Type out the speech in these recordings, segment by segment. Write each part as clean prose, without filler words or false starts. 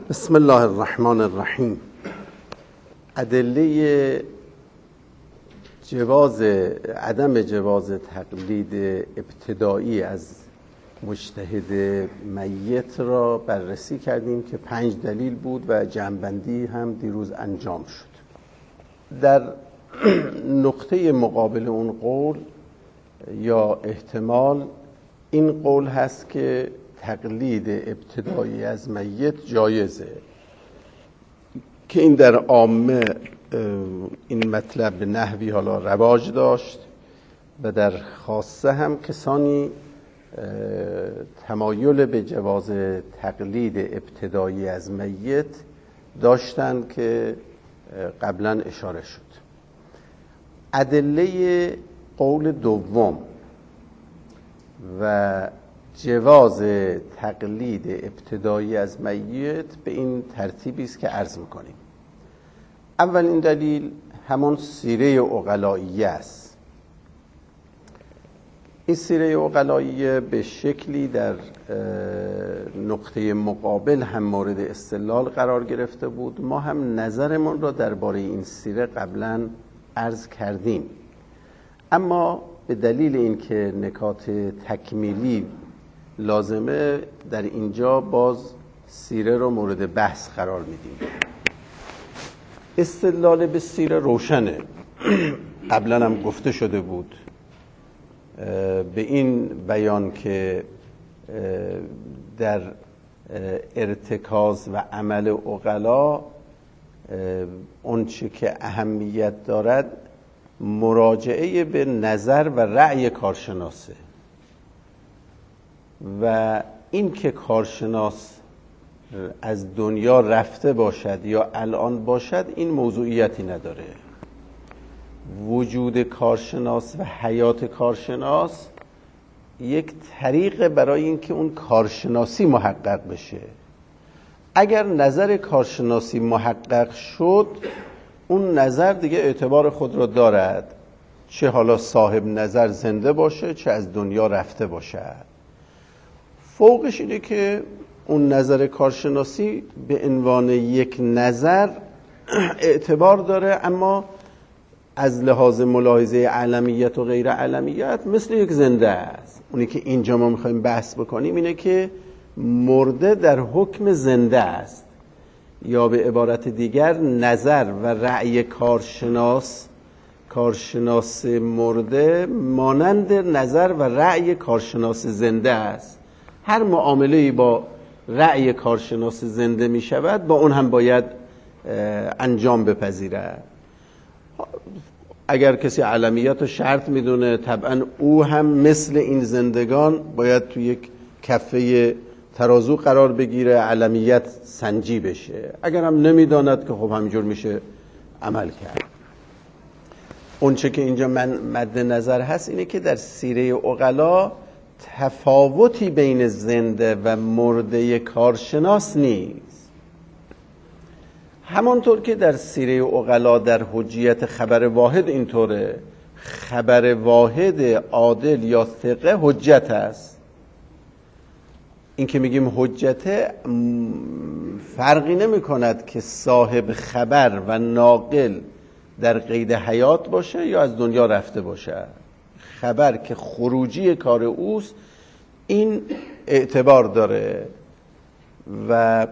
بسم الله الرحمن الرحیم. ادله عدم جواز تقلید ابتدایی از مجتهد میت را بررسی کردیم که 5 دلیل بود و جمع‌بندی هم دیروز انجام شد. در نقطه مقابل اون قول یا احتمال این قول هست که تقلید ابتدایی از میت جایزه، که این در عامه این مطلب به نحوی حالا رواج داشت و در خاصه هم کسانی تمایل به جواز تقلید ابتدایی از میت داشتند که قبلا اشاره شد. ادله قول دوم و جواز تقلید ابتدایی از میت به این ترتیبی است که عرض می‌کنیم. اولین دلیل همون سیره عقلائیه است. این سیره عقلائیه به شکلی در نقطه مقابل هم مورد استدلال قرار گرفته بود. ما هم نظرمون را درباره این سیره قبلا عرض کردیم، اما به دلیل اینکه نکات تکمیلی لازمه در اینجا باز سیره رو مورد بحث قرار میدیم. استدلال به سیره روشنه، قبلا هم گفته شده بود به این بیان که در ارتکاز و عمل عقلا اون چه که اهمیت دارد مراجعه به نظر و رأی کارشناسه و این که کارشناس از دنیا رفته باشد یا الان باشد این موضوعیتی نداره. وجود کارشناس و حیات کارشناس یک طریق برای اینکه اون کارشناسی محقق بشه. اگر نظر کارشناسی محقق شد اون نظر دیگه اعتبار خود را دارد، چه حالا صاحب نظر زنده باشه چه از دنیا رفته باشد. فوقش اینه که اون نظر کارشناسی به عنوان یک نظر اعتبار داره، اما از لحاظ ملاحظه علمیت و غیر علمیت مثل یک زنده است. اونی که اینجا ما میخوایم بحث بکنیم اینه که مرده در حکم زنده است، یا به عبارت دیگر نظر و رأی کارشناس مرده مانند نظر و رأی کارشناس زنده است. هر معامله‌ای با رأی کارشناس زنده می شود با اون هم باید انجام بپذیرد. اگر کسی علمیت رو شرط میدونه طبعا او هم مثل این زندگان باید تو یک کفه ترازو قرار بگیره، علمیت سنجی بشه. اگر هم نمیداند که خب همینجور میشه عمل کرد. اون چه که اینجا من مد نظر هست اینه که در سیره عقلا تفاوتی بین زنده و مرده کارشناس نیست. همانطور که در سیره عقلا در حجیت خبر واحد اینطوره، خبر واحد عادل یا ثقه حجت است. این که میگیم حجت فرقی نمی کند که صاحب خبر و ناقل در قید حیات باشه یا از دنیا رفته باشه. خبر که خروجی کار اوست این اعتبار داره و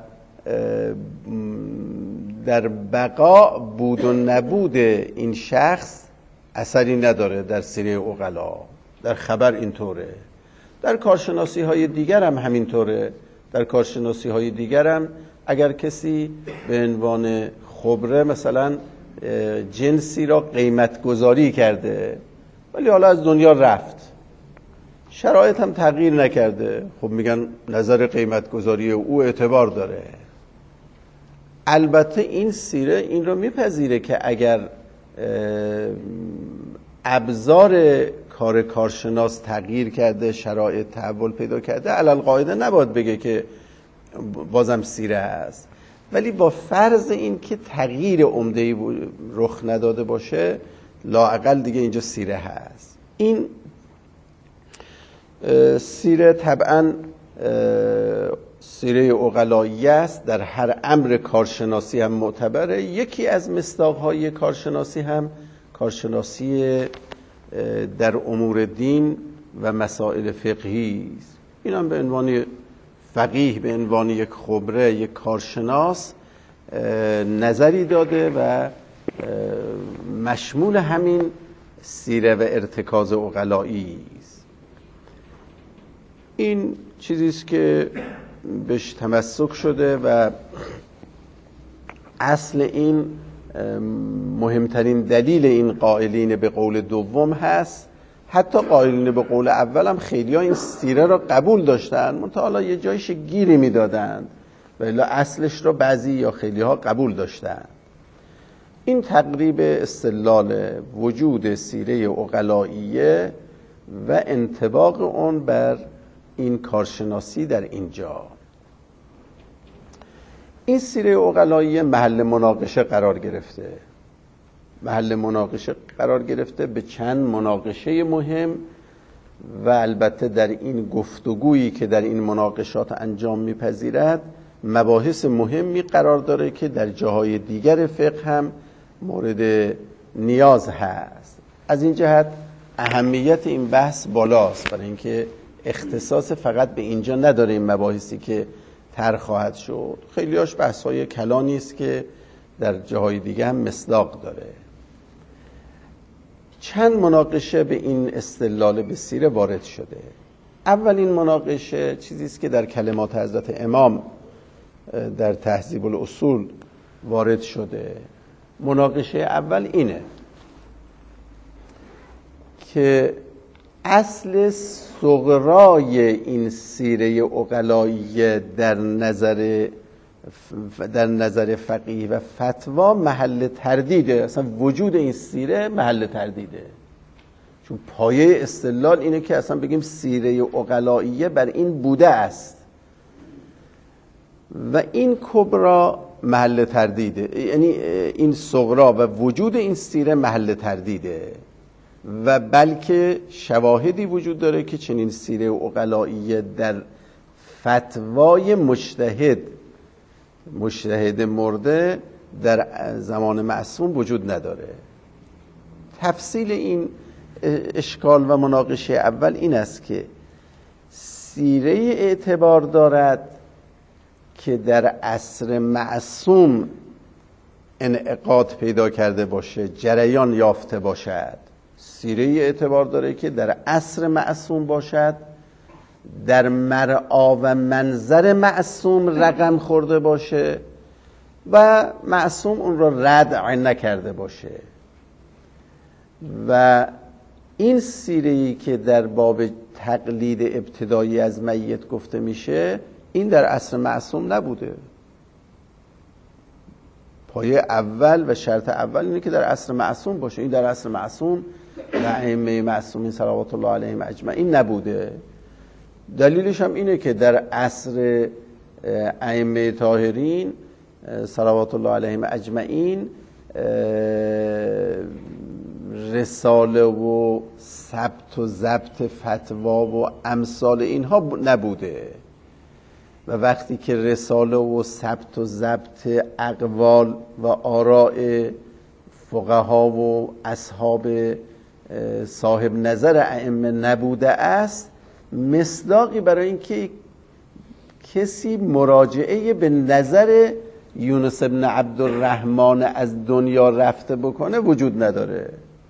در بقا بود و نبود این شخص اثری نداره. در سیره عقلا در خبر اینطوره، در کارشناسی های دیگر هم همینطوره. در کارشناسی های دیگر هم اگر کسی به عنوان خبره مثلا جنسی را قیمت گذاری کرده ولی حالا از دنیا رفت، شرایط هم تغییر نکرده، خب میگن نظر قیمت گذاری او اعتبار داره. البته این سیره این رو میپذیره که اگر ابزار کار کارشناس تغییر کرده، شرایط تحول پیدا کرده، علل قاعده نباید بگه که بازم سیره است، ولی با فرض این که تغییر عمده‌ای رخ نداده باشه لااقل دیگه اینجا سیره هست. این سیره طبعا سیره عقلایی است، در هر امر کارشناسی هم معتبره. یکی از مصداق‌های کارشناسی هم کارشناسی در امور دین و مسائل فقهی است. این هم به عنوان فقیه، به عنوان یک خبره، یک کارشناس نظری داده و مشمول همین سیره و ارتکاز عقلایی است. این چیزی است که بهش تمسک شده و اصل این مهمترین دلیل این قائلین به قول دوم هست. حتی قائلین به قول اول هم خیلی ها این سیره را قبول داشتن، منتها حالا یه جایش گیری میدادند و الا اصلش را بعضی یا خیلی ها قبول داشتن. این تقریب استدلال وجود سیره عقلائیه و انطباق اون بر این کارشناسی در اینجا. این سیره عقلائیه محل مناقشه قرار گرفته. محل مناقشه قرار گرفته به چند مناقشه مهم و البته در این گفتگویی که در این مناقشات انجام میپذیرد مباحث مهمی قرار داره که در جاهای دیگر فقه هم مورد نیاز هست. از این جهت اهمیت این بحث بالاست، برای اینکه اختصاص فقط به اینجا نداره. این مباحثی که طرح خواهد شد خیلیاش بحث‌های کلانی است که در جاهای دیگه هم مصداق داره. چند مناقشه به این استدلال به سیره وارد شده. اولین مناقشه چیزی است که در کلمات حضرت امام در تهذیب الاصول وارد شده. مناقشه اول اینه که اصل صغرای این سیره عقلائیه در نظر فقیه و فتوا محل تردیده. اصلا وجود این سیره محل تردیده، چون پایه استدلال اینه که اصلا بگیم سیره عقلائیه بر این بوده است و این کبرا محل تردیده، یعنی این صغرا و وجود این سیره محل تردیده و بلکه شواهدی وجود داره که چنین سیره عقلائیه در فتوای مجتهد مرده در زمان معصوم وجود نداره. تفصیل این اشکال و مناقشه اول این است که سیره اعتبار دارد که در عصر معصوم انعقاد پیدا کرده باشه، جریان یافته باشد. سیره اعتبار داره که در عصر معصوم باشد، در مرعا و منظر معصوم رقم خورده باشه و معصوم اون را ردع نکرده باشه. و این سیره‌ای که در باب تقلید ابتدایی از میت گفته میشه، این در عصر معصوم نبوده. پایه اول و شرط اول اینه که در عصر معصوم باشه. این در عصر معصوم و ائمه معصومین صلوات الله علیهم اجمعین نبوده. دلیلش هم اینه که در عصر ائمه طاهرین صلوات الله علیهم اجمعین رساله و ثبت و ضبط فتوا و امثال اینها نبوده و وقتی که رساله و ثبت و ضبط اقوال و آراء فقها و اصحاب صاحب نظر ائمه نبوده است، مصداقی برای اینکه کسی مراجعه به نظر یونس بن عبدالرحمن از دنیا رفته بکنه وجود نداره.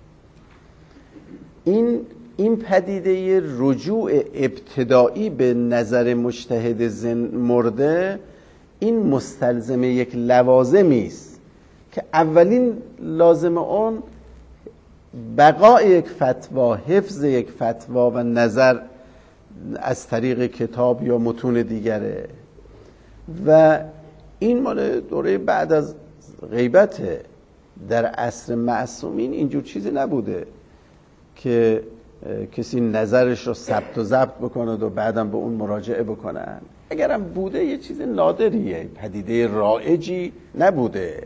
این پدیده رجوع ابتدایی به نظر مجتهد مرده، این مستلزم یک لوازمی است که اولین لازم اون بقای یک فتوا، حفظ یک فتوا و نظر از طریق کتاب یا متون دیگره و این مال دوره بعد از غیبت. در عصر معصومین اینجور چیزی نبوده که کسی نظرش رو ثبت و ضبط بکنه و بعدم به اون مراجعه بکنن. اگرم بوده یه چیز نادریه، پدیده رایجی نبوده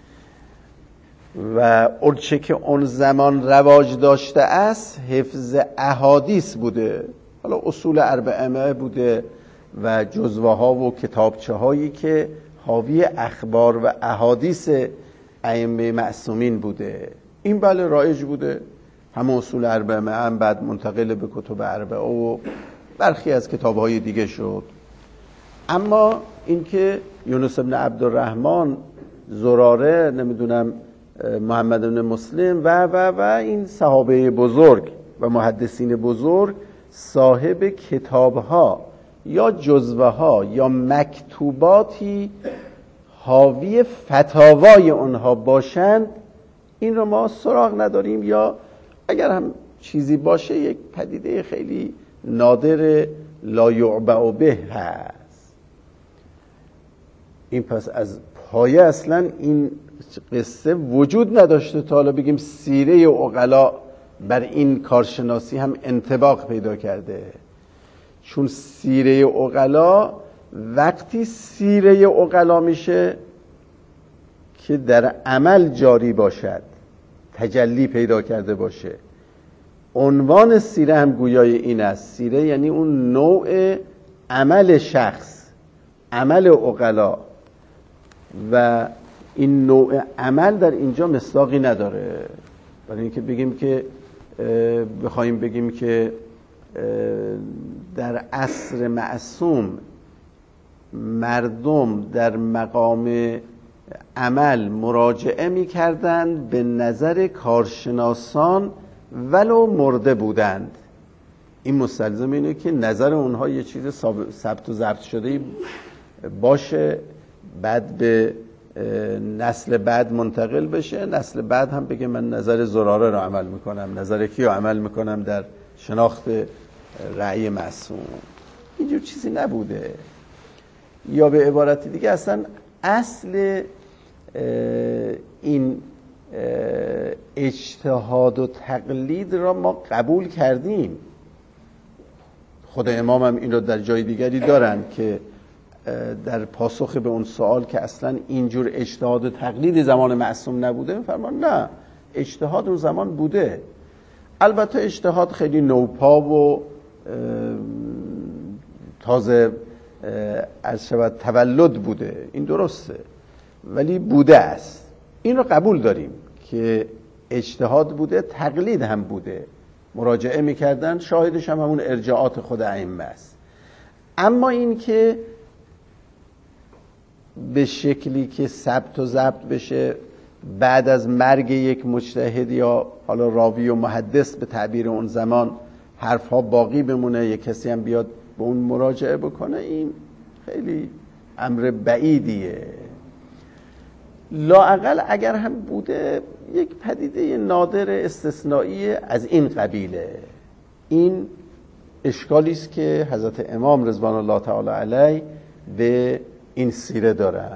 و اونچه که اون زمان رواج داشته است حفظ احادیث بوده. حالا اصول اربعه بوده و جزوه ها و کتابچه هایی که حاوی اخبار و احادیث ائمه معصومین بوده. این بله رایج بوده، همه اصول اربعه هم بعد منتقل به کتب اربعه و برخی از کتاب های دیگه شد. اما اینکه یونس بن عبدالرحمن، زراره، نمیدونم محمد بن مسلم و این صحابه بزرگ و محدثین بزرگ صاحب کتاب‌ها یا جزوه‌ها یا مکتوباتی حاوی فتاوای اونها باشند، این رو ما سراغ نداریم، یا اگر هم چیزی باشه یک پدیده خیلی نادر لا یعبأ به هست. این پس از پایه اصلا این قصه وجود نداشته تا حالا بگیم سیره عقلا بر این کارشناسی هم انطباق پیدا کرده. چون سیره عقلا وقتی سیره عقلا میشه که در عمل جاری باشد، تجلی پیدا کرده باشه. عنوان سیره هم گویای این است. سیره یعنی اون نوع عمل شخص، عمل عقلا، و این نوع عمل در اینجا مصداقی نداره. برای اینکه بگیم که بخوایم بگیم که در عصر معصوم مردم در مقام عمل مراجعه می‌کردند به نظر کارشناسان ولو مرده بودند. این مستلزم اینه که نظر اونها یه چیز ثبت و ضبط شده باشه، بعد به نسل بعد منتقل بشه، نسل بعد هم بگه من نظر زراره رو عمل میکنم، نظر کی رو عمل میکنم در شناخت رأی معصوم. اینجور چیزی نبوده. یا به عبارت دیگه اصلا اصل این اجتهاد و تقلید را ما قبول کردیم. خود امام هم این رو در جای دیگری دارن که در پاسخ به اون سوال که اصلا اینجور اجتهاد و تقلید زمان معصوم نبوده، میفرمان نه، اجتهاد اون زمان بوده. البته اجتهاد خیلی نوپا و تازه از شود تولد بوده، این درسته، ولی بوده است. این رو قبول داریم که اجتهاد بوده، تقلید هم بوده، مراجعه میکردن، شاهدش هم همون ارجاعات خود ائمه است. اما این که به شکلی که ثبت و ضبط بشه بعد از مرگ یک مجتهد یا حالا راوی و محدث به تعبیر اون زمان حرفها باقی بمونه، یک کسی هم بیاد به اون مراجعه بکنه، این خیلی امر بعیدیه. لااقل اگر هم بوده یک پدیده نادر استثنایی از این قبیله. این اشکالی است که حضرت امام رضوان الله تعالی علیه به این سیره دارن.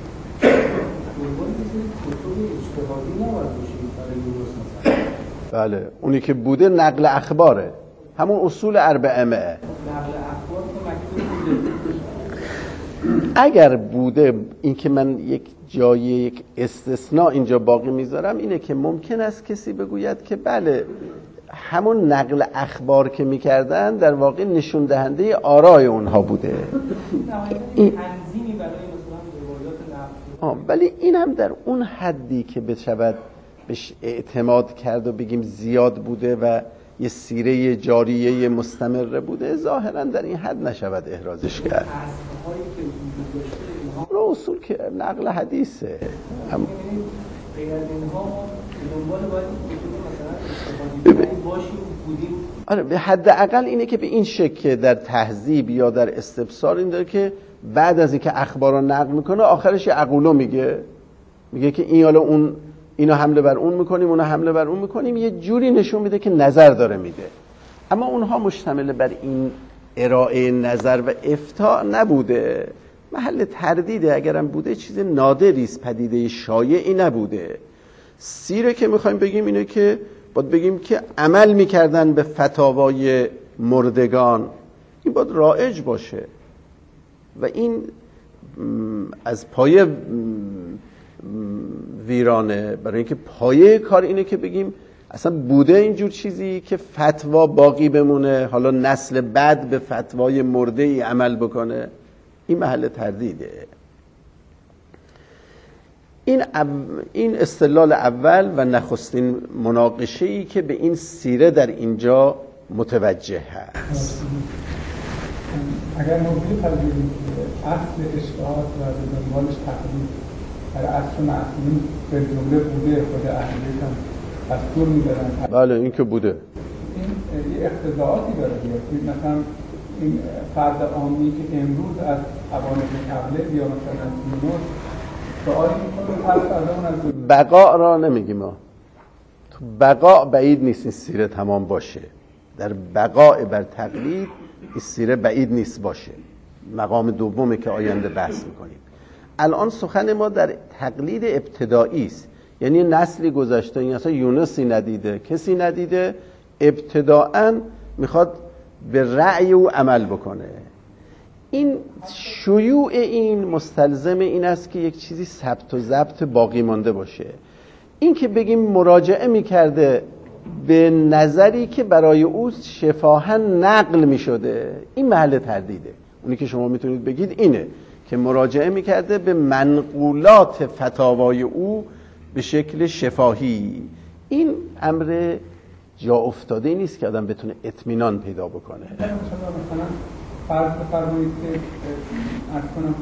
بله، اونی که بوده نقل اخباره، همون اصول اربعه. نقل اخبار که مکتوب بوده. اگر بوده، این که من یک جای یک استثناء اینجا باقی میذارم اینه که ممکن است کسی بگوید که بله همون نقل اخبار که میکردن در واقع نشون دهنده آرای اونها بوده. این تنظیمی برای مثلا روایات نقل، ولی این هم در اون حدی که بشود بهش اعتماد کرد و بگیم زیاد بوده و یه سیره جاریه مستمره بوده، ظاهرا در این حد نشود احرازش کرد. اون اصول که نقل حدیثه. هم آره، به حد اقل اینه که به این شکل در تهذیب یا در استبصار این داره که بعد از اینکه اخبار رو نقل میکنه آخرش یه عقولو میگه که این حالا اون اینو حمله بر اون میکنیم، اونو حمله بر اون میکنیم، یه جوری نشون میده که نظر داره میده. اما اونها مشتمل بر این ارائه نظر و افتاء نبوده، محل تردیده. اگرم بوده چیز نادری است، پدیده شایعی نبوده. سیره که میخوایم بگیم اینه که باید بگیم که عمل میکردن به فتاوای مردگان، این باید رایج باشه و این از پایه ویرانه. برای اینکه پایه کار اینه که بگیم اصلا بوده اینجور چیزی که فتوا باقی بمونه، حالا نسل بعد به فتوای مرده ای عمل بکنه؟ این محل تردیده. این استدلال اول و نخستین مناقشه‌ای که به این سیره در اینجا متوجه هست. اگر ما بپذیریم که اصل اجتهاد و به دنبالش تقلید در اصل معصومین به جمله بوده، خود اهلیت هم دستور می‌دادن. بله این که بوده. این یه اقتضاعاتی داره دیگه. مثلا این فرد عامی که امروز از حوادث قبله یا مثلا از یونس سوالی می‌کنه طرف از اون از بقا را نمیگیم ما. تو بقا بعید نیست این سیره تمام باشه. در بقاء بر تقلید این سیره بعید نیست باشه. مقام دومه که آینده بحث میکنیم. الان سخن ما در تقلید ابتدایی است، یعنی نسلی گذشته، این اصلا یونسی ندیده، کسی ندیده، ابتداءً میخواد به رأی او عمل بکنه. این شیوع این مستلزم این است که یک چیزی ثبت و ضبط باقی مانده باشه. این که بگیم مراجعه میکرده به نظری که برای او شفاهاً نقل میشده، این محل تردیده. اونی که شما میتونید بگید اینه که مراجعه میکرده به منقولات فتاوای او به شکل شفاهی. این امر جا افتاده نیست که آدم بتونه اطمینان پیدا بکنه. مثلا فرض بفرمایید که از کنم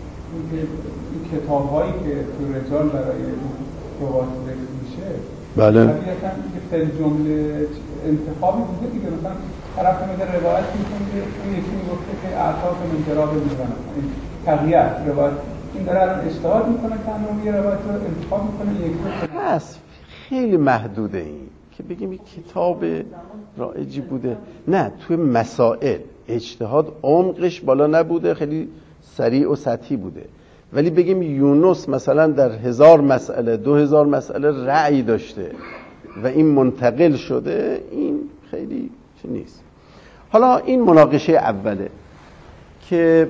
این کتاب‌هایی که تو رجال برای روات میشه، بله طبیعتاً که خیلی جمله انتخابی بوده دیگه. مثلا طرف میگه روایت میکنه که اون یکی میگفته که اعصاب من جراب میزنه، این تغییر روایت، این داره الان اجتهاد میکنه که اون یه روایت رو انتخاب میکنه یکی هست. خیلی محدوده این که بگیم یک کتاب رایجی بوده. نه، توی مسائل اجتهاد عمقش بالا نبوده، خیلی سریع و سطحی بوده. ولی بگیم یونس مثلا در 1000 مسئله 2000 مسئله رأی داشته و این منتقل شده، این خیلی چه نیست. حالا این مناقشه اوله که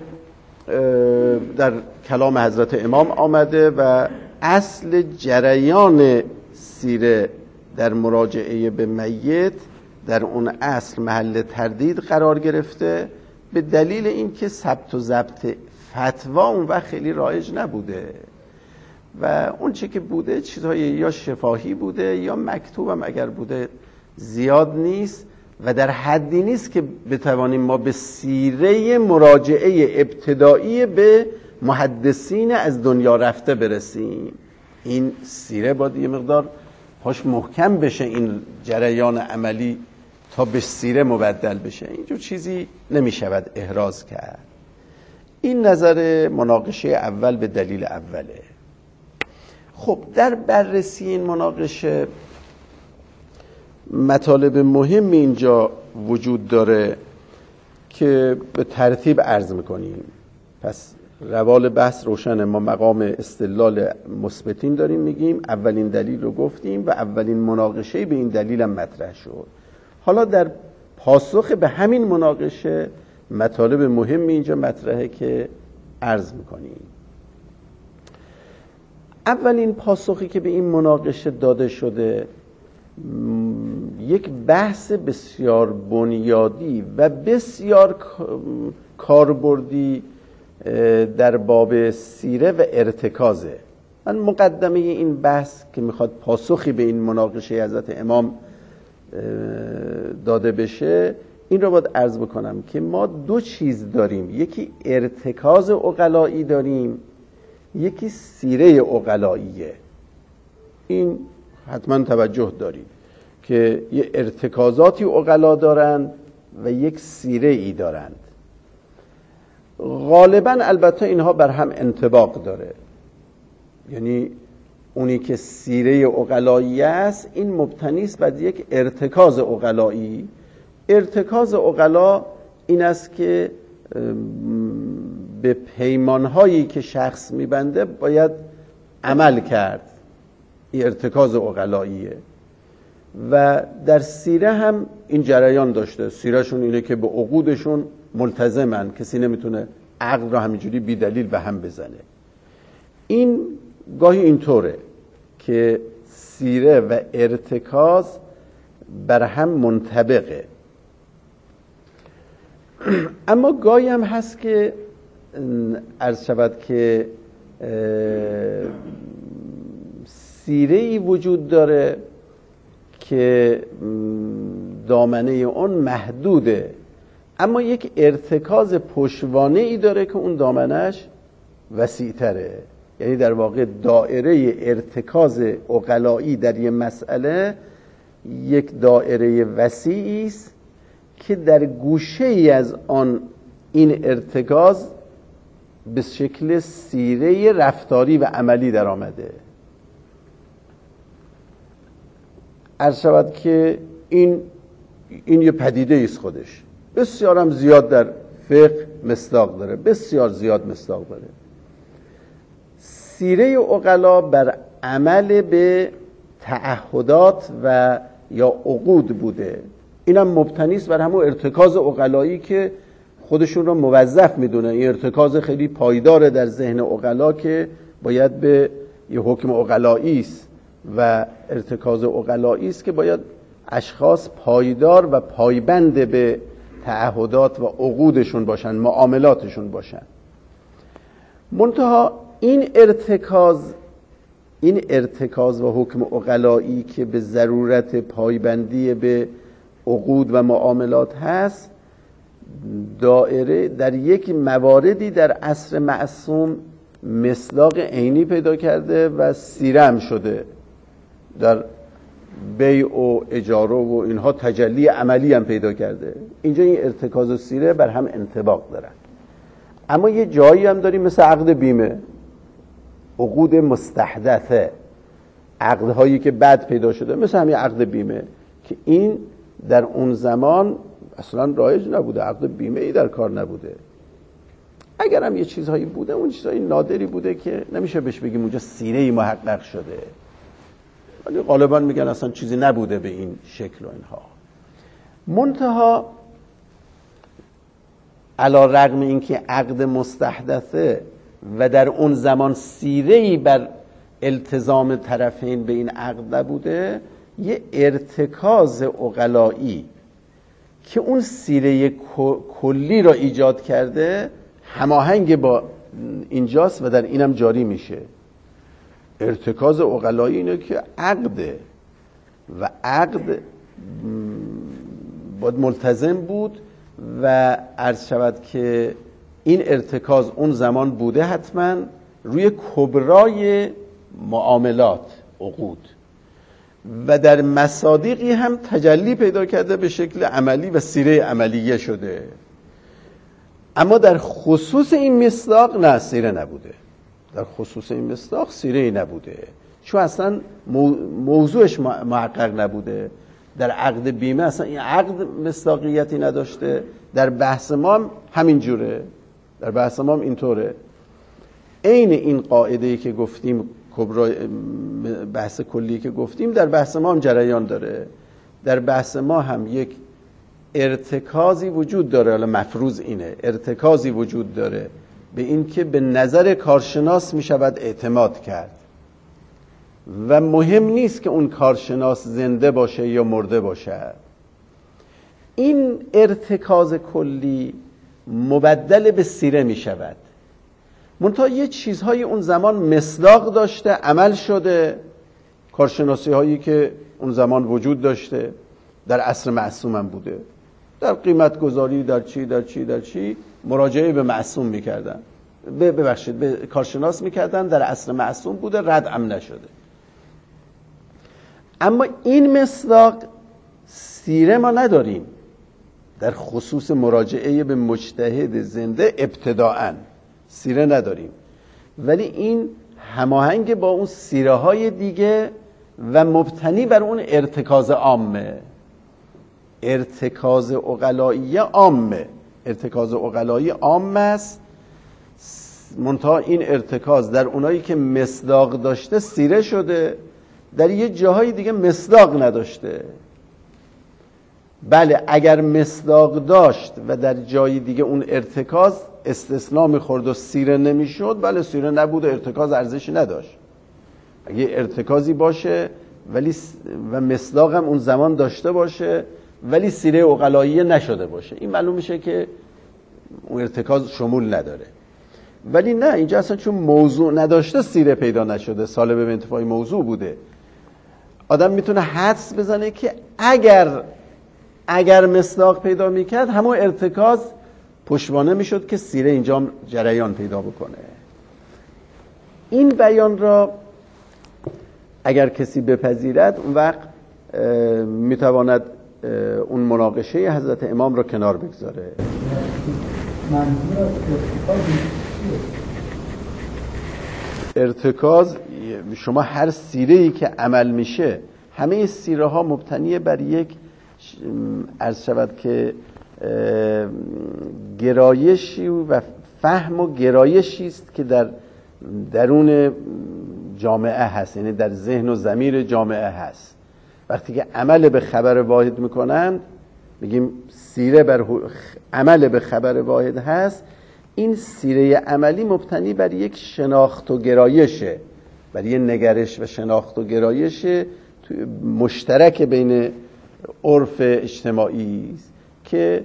در کلام حضرت امام آمده و اصل جریان سیره در مراجعه به میت در اون اصل محل تردید قرار گرفته، به دلیل اینکه ثبت و ضبط فتوا اون وقت خیلی رایج نبوده و اون چه که بوده چیزهای یا شفاهی بوده یا مکتوب هم اگر بوده زیاد نیست و در حدی نیست که بتوانیم ما به سیره مراجعه ابتدایی به محدثین از دنیا رفته برسیم. این سیره باید یه مقدار پاش محکم بشه، این جریان عملی تا به سیره مبدل بشه. اینجور چیزی نمیشود احراز کرد. این نظر مناقشه اول به دلیل اوله. خب در بررسی این مناقشه مطالب مهمی اینجا وجود داره که به ترتیب عرض میکنیم. پس روال بحث روشنه. ما مقام استدلال مثبتین داریم میگیم، اولین دلیل رو گفتیم و اولین مناقشه به این دلیل هم مطرح شد. حالا در پاسخ به همین مناقشه مطالب مهمی اینجا مطرحه که عرض میکنیم. اولین پاسخی که به این مناقشه داده شده یک بحث بسیار بنیادی و بسیار کاربردی در باب سیره و ارتکازه. من مقدمه این بحث که میخواد پاسخی به این مناقشه حضرت امام داده بشه این رو باید عرض بکنم که ما دو چیز داریم، یکی ارتکاز عقلایی داریم، یکی سیره عقلاییه. این حتما توجه دارید که یه ارتکازاتی عقلا دارند و یک سیره ای دارند. غالبا البته اینها بر هم انطباق داره، یعنی اونی که سیره عقلایی است این مبتنی است بر یک ارتکاز عقلایی. ارتکاز عقلا این است که به پیمانهایی که شخص میبنده باید عمل کرد، این ارتکاز عقلاییه. و در سیره هم این جریان داشته، سیرهشون اینه که به عقودشون ملتزمن، کسی نمیتونه عقل را همینجوری بی دلیل به هم بزنه. این گاهی اینطوره که سیره و ارتکاز بر هم منطبقه. اما گاهی هم هست که عرض شود که سیره‌ای وجود داره که دامنه اون محدوده، اما یک ارتکاز پشتوانه‌ای داره که اون دامنش وسیع‌تره. یعنی در واقع دایره ارتکاز عقلایی در یه مسئله یک دایره وسیعی است که در گوشه‌ای از آن این ارتکاز به شکل سیره رفتاری و عملی در آمده. عرض شود که این یه پدیده ایست، خودش بسیار هم زیاد در فقه مصداق داره، بسیار زیاد مصداق داره. سیره عقلا بر عمل به تعهدات و یا عقود بوده. اینم مبتنی است بر همون ارتکاز عقلایی که خودشون رو موظف میدونه. این ارتکاز خیلی پایداره در ذهن عقلا که باید به یه حکم عقلایی است و ارتکاز عقلایی است که باید اشخاص پایدار و پایبند به تعهدات و عقودشون باشن، معاملاتشون باشن. منتها این ارتکاز و حکم عقلایی که به ضرورت پایبندی به عقود و معاملات هست، دائره در یک مواردی در عصر معصوم مصداق عینی پیدا کرده و سیره هم شده. در بیع و اجاره و اینها تجلی عملی هم پیدا کرده. اینجا این ارتکاز و سیره بر هم انطباق دارن. اما یه جایی هم داریم مثل عقد بیمه، عقود مستحدثه، عقدهایی که بعد پیدا شده، مثل همین عقد بیمه که این در اون زمان اصلا رایج نبوده، عقد بیمه ای در کار نبوده. اگر هم یه چیزهایی بوده، اون چیزهای نادری بوده که نمیشه بهش بگیم اونجا سیره‌ای محقق شده، ولی غالبا میگن اصلا چیزی نبوده به این شکل و اینها. منتها علی رغم اینکه عقد مستحدثه و در اون زمان سیره‌ای بر التزام طرفین به این عقد نبوده، یه ارتکاز عقلایی که اون سیره کلی را ایجاد کرده هماهنگ با اینجاست و در اینم جاری میشه. ارتکاز عقلایی اینه که عقده و عقد باید ملتزم بود و عرض شود که این ارتکاز اون زمان بوده حتما روی کبرای معاملات، عقود، و در مصادیقی هم تجلی پیدا کرده به شکل عملی و سیره عملیه شده. اما در خصوص این مصداق نه، سیره نبوده. در خصوص این مصداق سیره نبوده، چون اصلا موضوعش محقق نبوده. در عقد بیمه اصلا این عقد مصداقیتی نداشته. در بحث ما هم همین جوره، در بحث ما هم اینطوره. عین این قاعده‌ای که گفتیم، بحث کلی که گفتیم، در بحث ما هم جریان داره. در بحث ما هم یک ارتکازی وجود داره، حالا مفروض اینه، ارتکازی وجود داره به این که به نظر کارشناس می شود اعتماد کرد و مهم نیست که اون کارشناس زنده باشه یا مرده باشه. این ارتکاز کلی مبدل به سیره می شود. منتها یه چیزهای اون زمان مصداق داشته، عمل شده، کارشناسی هایی که اون زمان وجود داشته، در عصر معصوم هم بوده، در قیمت گذاری، در چی مراجعه به معصوم میکردن، به کارشناس میکردن، در عصر معصوم بوده، رد هم نشده. اما این مصداق سیره ما نداریم در خصوص مراجعه به مجتهد زنده. ابتداءً سیره نداریم، ولی این هماهنگ با اون سیره های دیگه و مبتنی بر اون ارتکاز عامه. ارتکاز عقلایی عامه، ارتکاز عقلایی عام است، منتها این ارتکاز در اونایی که مصداق داشته سیره شده، در یه جاهای دیگه مصداق نداشته. بله اگر مصداق داشت و در جای دیگه اون ارتکاز استثناء میخورد و سیره نمیشد، بله سیره نبود و ارتکاز ارزشی نداشت. اگه ارتکازی باشه ولی و مصداق هم اون زمان داشته باشه ولی سیره عقلاییه نشده باشه، این معلوم میشه که اون ارتکاز شمول نداره. ولی نه، اینجا اصلا چون موضوع نداشته سیره پیدا نشده، سالب به انتفاع موضوع بوده. آدم میتونه حدس بزنه که اگر مصداق پیدا میکرد همون ارتکاز پشتوانه میشد که سیره اینجا جریان پیدا بکنه. این بیان را اگر کسی بپذیرد اون وقت میتواند اون مناقشه حضرت امام را کنار بگذاره. ارتکاز شما هر سیره‌ای که عمل میشه، همه سیره ها مبتنی بر یک عرض شود که گرایشی و فهم و گرایشی است که در درون جامعه هست، یعنی در ذهن و ضمیر جامعه هست. وقتی که عمل به خبر واحد میکنند، میگیم سیره بر عمل به خبر واحد هست، این سیره عملی مبتنی بر یک شناخت و گرایشه، بر یک نگرش و شناخت و گرایش مشترک بین عرف اجتماعی است که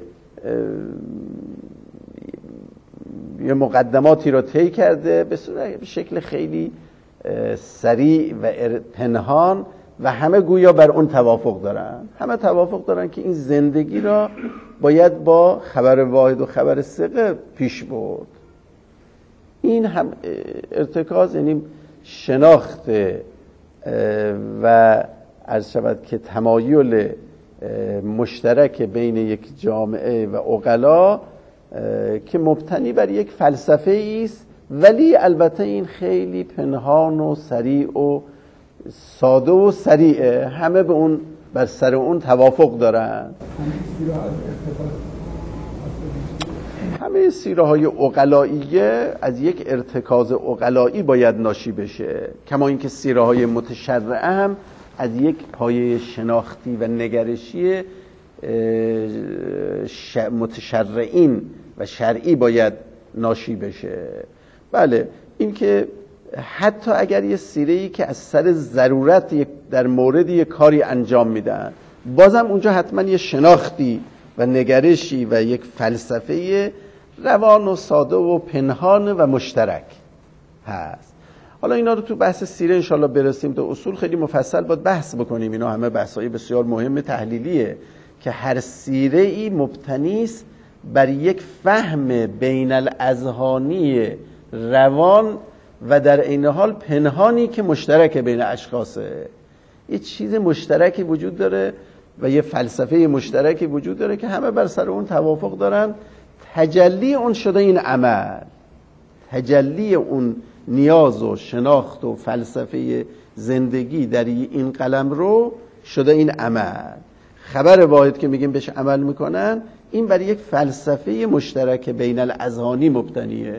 یه مقدماتی را طی کرده به شکل خیلی سریع و پنهان و همه گویا بر اون توافق دارن. همه توافق دارن که این زندگی را باید با خبر واحد و خبر ثقه پیش برد. این هم ارتکاز، یعنی شناخت و عرض شود که تمایل مشترک بین یک جامعه و عقلا که مبتنی بر یک فلسفه است، ولی البته این خیلی پنهان و سریع و ساده و سریعه، همه به اون بر سر اون توافق دارن. همه سیره های عقلائیه از یک ارتکاز عقلایی باید ناشی بشه، کما اینکه سیره های متشرعه هم از یک پایه شناختی و نگرشی متشرعین و شرعی باید ناشی بشه. بله، این که حتی اگر یه سیره‌ای که از سر ضرورت در مورد یه کاری انجام میدن، بازم اونجا حتما یه شناختی و نگرشی و یک فلسفه روان و ساده و پنهان و مشترک هست. حالا اینا رو تو بحث سیره انشالله برسیم، تو اصول خیلی مفصل باید بحث بکنیم. اینا همه بحث‌های بسیار مهم تحلیلیه که هر سیره‌ای مبتنی است بر یک فهم بین الاذهانی روان و در این حال پنهانی که مشترک بین اشخاصه. یه چیز مشترکی وجود داره و یه فلسفه مشترکی وجود داره که همه بر سر اون توافق دارن. تجلی اون شده این عمل، تجلی اون نیاز و شناخت و فلسفه زندگی در این قلمرو شده این عمل. خبر واحد که میگیم بهش عمل میکنن، این بر یک فلسفه مشترک بین الاذهانی مبتنیه.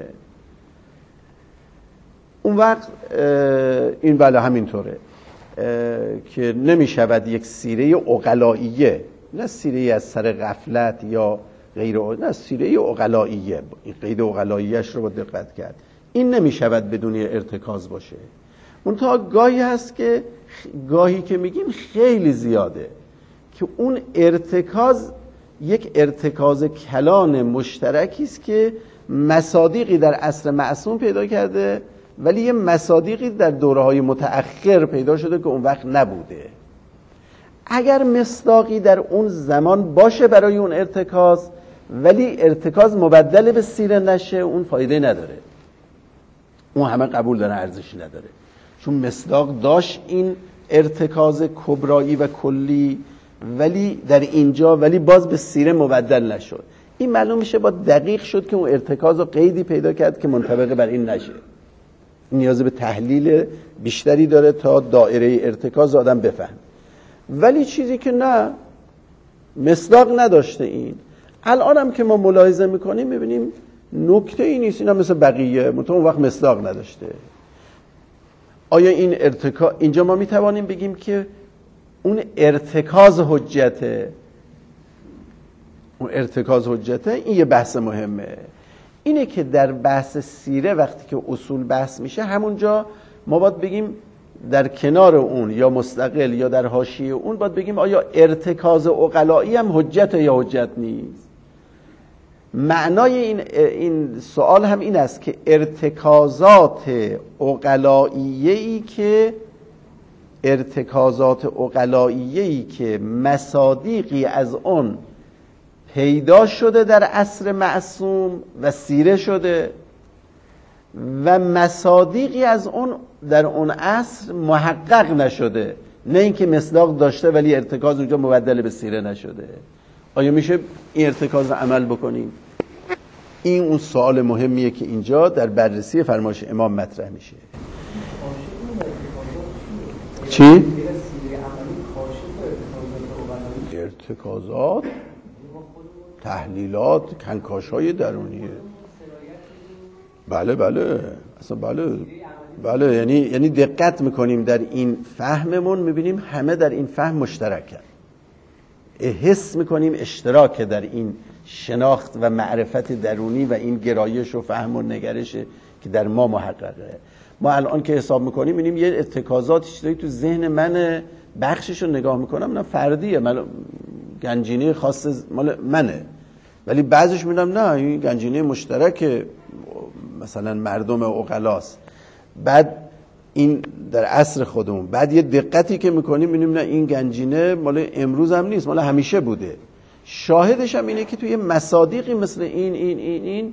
اون وقت این بله همینطوره که نمیشود یک سیره عقلائیه، نه سیره از سر غفلت یا غیر، نه سیره عقلائیه، این قید عقلائیش رو با دقت کرد، این نمیشود بدون ارتکاز باشه. منتها گاهی هست که گاهی که میگیم خیلی زیاده که اون ارتکاز یک ارتکاز کلان مشترکی است که مصادیقی در عصر معصوم پیدا کرده، ولی یه مصادیقی در دوره‌های متأخر پیدا شده که اون وقت نبوده. اگر مصداقی در اون زمان باشه برای اون ارتکاز، ولی ارتکاز مبدل به سیره نشه، اون فایده نداره، اون همه قبول داره، ارزشی نداره، چون مصداق داشت این ارتکاز کبرایی و کلی، ولی در اینجا ولی باز به سیره مبدل نشد. این معلوم میشه با دقیق شد که اون ارتکاز و قیدی پیدا کرد که منطبق بر این نشه. نیاز به تحلیل بیشتری داره تا دایره ارتکاز آدم بفهم. ولی چیزی که نه، مصداق نداشته این، الان هم که ما ملاحظه میکنیم میبینیم نکته ای نیست، این هم مثل بقیه، منتها اون وقت مصداق نداشته. آیا این ارتکاز، اینجا ما میتوانیم بگیم که اون ارتکاز حجته، اون ارتکاز حجته، این یه بحث مهمه. اینه که در بحث سیره وقتی که اصول بحث میشه، همونجا ما باید بگیم در کنار اون یا مستقل یا در حاشیه اون باید بگیم آیا ارتکاز عقلایی هم حجت یا حجت نیست. معنای این سوال هم این است که ارتکازات عقلاییه‌ای که مصادیقی از اون پیدا شده در عصر معصوم و سیره شده و مصادیقی از اون در اون عصر محقق نشده، نه اینکه مصداق داشته ولی ارتکاز اونجا مبدل به سیره نشده. آیا میشه این ارتکاز رو عمل بکنیم؟ این اون سوال مهمیه که اینجا در بررسی فرمایش امام مطرح میشه. چی؟ ارتکازات، تحلیلات، کنکاش‌های درونیه. بله اصلا بله یعنی دقت میکنیم در این فهممون، میبینیم همه در این فهم مشترکن، حس میکنیم اشتراک در این شناخت و معرفت درونی و این گرایش و فهم و نگرشه که در ما محققه. ما الان که حساب میکنیم میبینیم یه ارتکازات چیزایی تو ذهن من، بخشش رو نگاه میکنم نه فردیه، گنجینه خاص مال منه، ولی بعضیش میبینم نه این گنجینه مشترک مثلا مردم عقلاست. بعد این در عصر خودمون، بعد یه دقتی که میکنیم میبینیم نه این گنجینه مال امروز هم نیست، مال همیشه بوده. شاهدش هم اینه که توی مصادیقی مثل این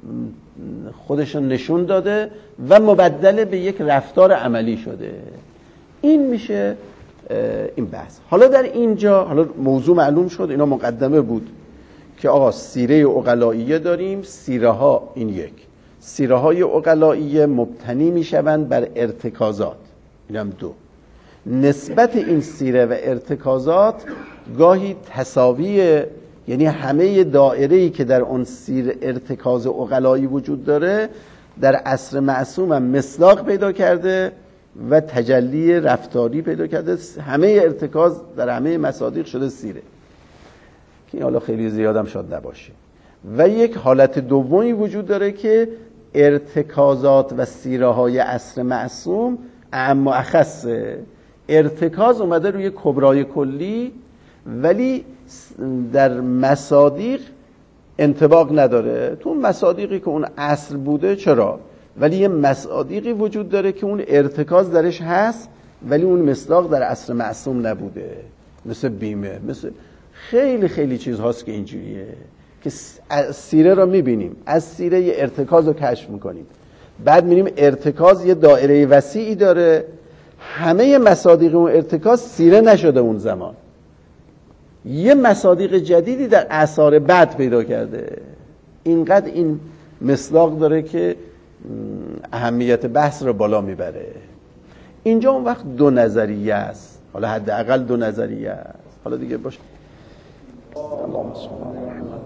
خودشون نشون داده و مبدل به یک رفتار عملی شده. این میشه این بحث. حالا در اینجا حالا موضوع معلوم شد، اینا مقدمه بود که آقا سیره عقلائیه داریم، سیره ها این یک سیره های عقلائیه مبتنی میشوند بر ارتکازات، اینم دو. نسبت این سیره و ارتکازات گاهی تساویه، یعنی همه دایره‌ای که در اون سیر ارتکاز عقلایی وجود داره در عصر معصوم هم مصداق پیدا کرده و تجلی رفتاری پیدا کرده. همه ارتکاز در همه مصادیق شده سیره، که این حالا خیلی زیادم شاید نباشه. و یک حالت دومی وجود داره که ارتکازات و سیره های عصر معصوم اعم و اخصه. ارتکاز اومده روی کبرای کلی ولی در مصادیق انطباق نداره. تو مصادیقی که اون اصل بوده چرا، ولی یه مصادیقی وجود داره که اون ارتکاز درش هست ولی اون مصداق در عصر معصوم نبوده، مثل بیمه، مثل خیلی چیز هاست که اینجوریه که سیره رو میبینیم، از سیره یه ارتکاز رو کشف میکنیم، بعد میبینیم ارتکاز یه دایره وسیعی داره، همه مصادیق اون ارتکاز سیره نشده اون زمان، یه مصادیق جدیدی در اثار بعد پیدا کرده. اینقدر این مصداق داره که اهمیت بحث رو بالا میبره. اینجا اون وقت دو نظریه است، حالا حداقل دو نظریه است. حالا دیگه باشه. اللهم صل علی محمد.